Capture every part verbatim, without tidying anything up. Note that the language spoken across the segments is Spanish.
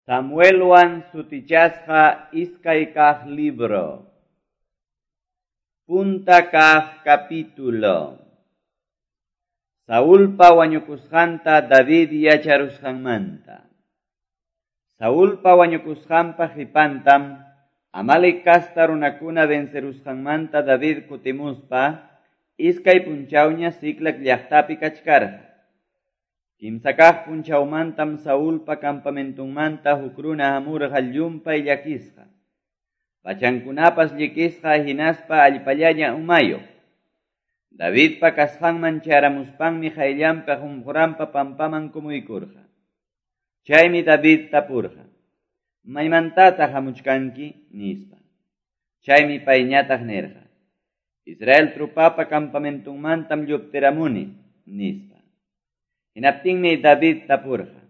Samuelwan sutichasqa iskay kaq libro. Punta kaq capítulo. Saulpa wañukusqanta David yacharusqanmanta. Saulpa wañukusqanpa qipantam Amalek kasta runakuna vencerusqanmanta David kutimuspa iskay punchawña Siclag llaqtapi kachkarqa. Kimsa kaq punchawmantam Saulpa campamentunmanta huk runa hamurqa llumpay llakisqa. Pachankunapas llikisqa hinaspa allpallaña umayo. Davidpa kasqanman charamuspanmi qayllanpa qunquranpa pampaman kumuykurqa. Chaymi David tapurqa. Maymantataq hamuchkanki nispa. Chaymi payñataq nirqa. Israel trupapa campamentunmantam lluptiramuni nispa. Hinaptinmi David tapurqa.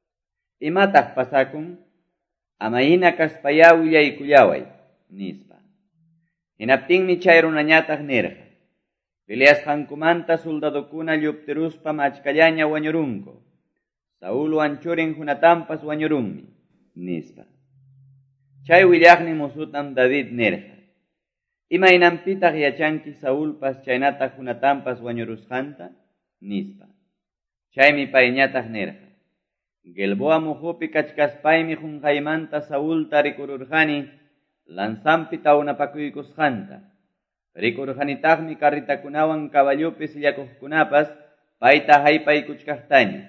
Imataq pasakun? Amayhina kaspaya willaykullaway nispa. Hinaptinmi chay runañataq nirqa. Peleasqankumanta soldadukuna lluptiruspam achkallaña wañurunku. Saulwan churin Jonatanpas wañurunmi nispa. Chay willaqnin musutam David nirqa. Imaynanpitaq yachanki Saulpas chaynataq Jonatanpas wañurusqanta nispa. Chaymi payñataq nirqa. Gilboa muhupi kachkaspaymi qunqaymanta Saulta rikururqani lanzanpi tawnapakuykusqanta. Rikurqanitaqmi carritakunawan caballupi sillakuqkunapas payta haypay kuchkaqtaña.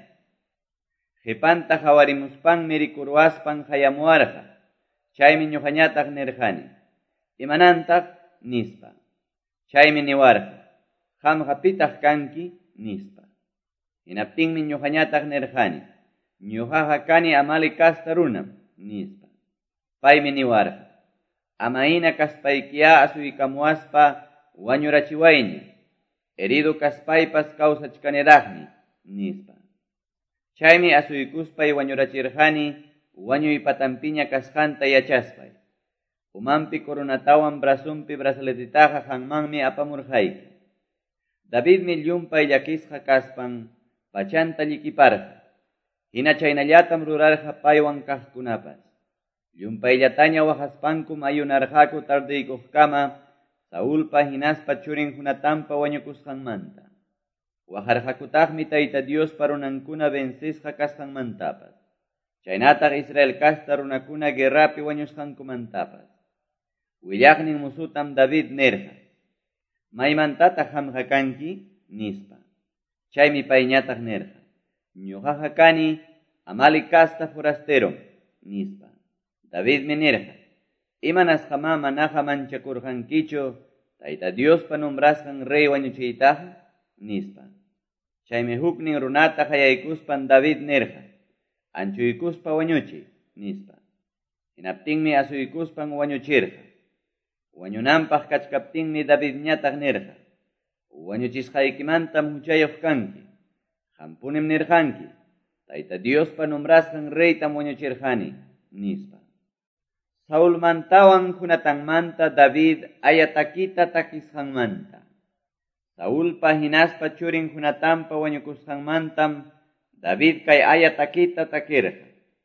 Qipanta qhawarimuspanmi rikurwaspan hayamuwarqa. Chaymi ñuqañataq nirqani. Imanantaq nispa. Chaymi niwarqa. Qamqa pitaq kanki nispa. Hinaptinmi ñuqañataq nirqani. Ñuqaqa kani Amalek kasta runam nispa. Paymi niwarqa. Amayhina kaspaykiya asuykamuaspa wañurachiwayña. Herido kaspaypas kawsachkaniraqmi nispa. Chaymi asuykuspay wañurachirqani wañuy patampiña kasqanta yachaspay. Umanpi coronatawan brasunpi brasaletitaqa hanmanmi apamurqayki. Davidmi llumpay llakisqa kaspan pachanta llikiparqa. Hina chaynallatam rurarqa paywan kaqkunapas. Llumpayllataña waqaspankum ayunarqaku tardiykuqkama Saulpa hinaspa churin Jonatanpa wañukusqanmanta. Waqarqakutaqmi Tayta Diospa runankuna vencisqa kasqanmantapas. Chaynataq Israel kasta runakuna guerrapi wañusqankumantapas. Willaqnin musutam David nirqa. Maymantataq qamqa kanki nispa. Chaymi payñataq nirqa. Ñuqaqa kani Amalek kasta forasterom nispa. Davidmi nirqa. Imanasqama manaqa manchakurqankichu Tayta Diospa nombrasqan rey wañuchiytaqa nispa. Chaymi huknin runata qayaykuspan David nirqa. Anchuykuspa wañuchiy nispa. Hinaptinmi asuykuspan wañuchirqa. Wañunanpaq kachkaptinmi Davidñataq nirqa. Wañuchisqaykimantam huchayuq kanki. Hampunim nirqanki. Tayta Diospa nombrasqan reytam wañuchirqani nispa. Saulmantawan Jonatanmanta David ayatakita takisqanmanta. Saulpa hinaspa churin Jonatanpa wañukusqanmantam David kay ayatakita takirqa.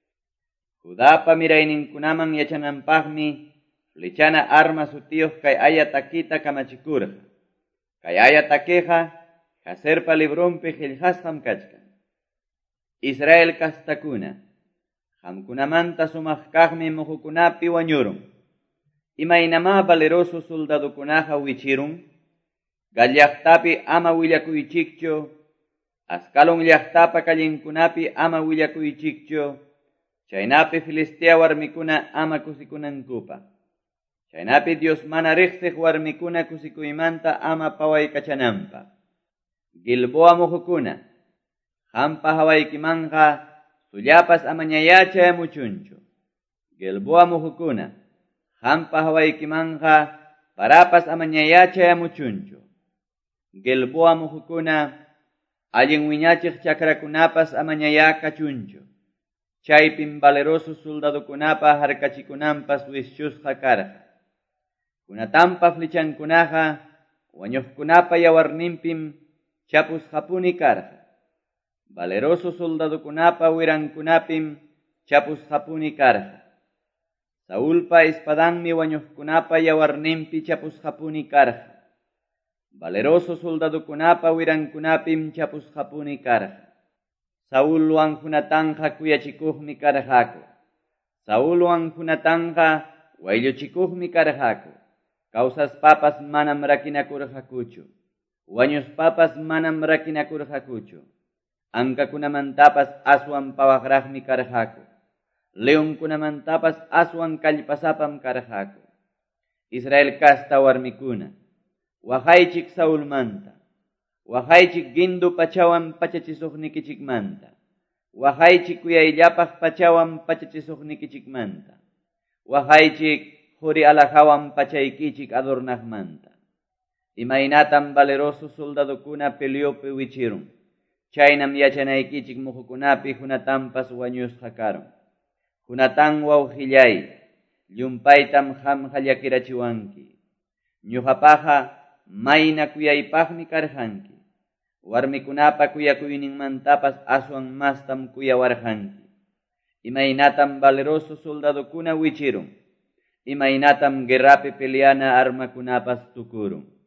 Judapa mirayninkunaman yachananpaqmi flechana arma sutiyuq kay ayatakita kamachikurqa. Kay ayatakiqa Haserpa librumpi qillqasqam kachkan. Israel kastakuna. Qamkunamanta sumaq kaqmi muhukunapi wañurun. Imaynama valeroso soldadukunaqa wichirun. Gallaqtapi ama willakuychikchu. Askalon llaqtapa kallinkunapi ama willakuychikchu. Chaynapi Filistea warmikuna ama kusikunankupa. Chaynapi Dios mana riqsiq warmikuna kusikuymanta ama pawaykachananpa. Gilboa muhukuna. Qampa hawaykimanqa sullapas amañayachayamuchunchu. Gilboa muhukuna. Qampa hawaykimanqa parapas amañayachayamuchunchu. Gilboa muhukuna. Allin wiñachiq chakrakunapas amañayakachunchu. Chaypin valeroso soldadukunapa harkachikunanpas wischusqa karqa. Jonatanpa flechankunaqa wañuqkunapa yawarninpim chapus hapuni karqa. Valeroso soldadukunapa wirankunapim chapusqapuni karqa. Saulpa espadanmi wañuqkunapa yawarninpi chapusqapuni karqa. Valeroso soldadukunapa wirankunapim chapusqapuni karqa. Saulwan Jonatanja kuyachikuqmi karqaku. Saulwan Jonatanja waylluchikuqmi karqaku. Kawsaspapas manam rakinakurqakuchu. Wañuspapas manam rakinakurqakuchu. Ankakunamantapas aswan pawaqraqmi karqaku. Leonkunamantapas aswan kallpasapam karqaku. Israel kasta warmikuna, waqaychik Saulmanta, waqaychik gindu pachawan pachachisuqnikichikmanta, waqaychik kuyayllapaq pachawan pachachisuqnikichikmanta, waqaychik quri alajawan pachaykichik adornaqmanta. Imaynatam valeroso soldadukuna peleopi wichirun. Chaynam yachanaykichik muhukunapi Jonatanpas wañusqa karun. Jonatan wawqillay, llumpaytam qamqa llakirachiwanki. Ñuqapaqa mayna kuyaypaqmi karqanki. Warmikunapa kuyakuyninmantapas aswan mastam kuyawarqanki. Imaynatam valeroso soldadukuna wichirun. Imaynatam guerrapi peleana armakunapas tukurun.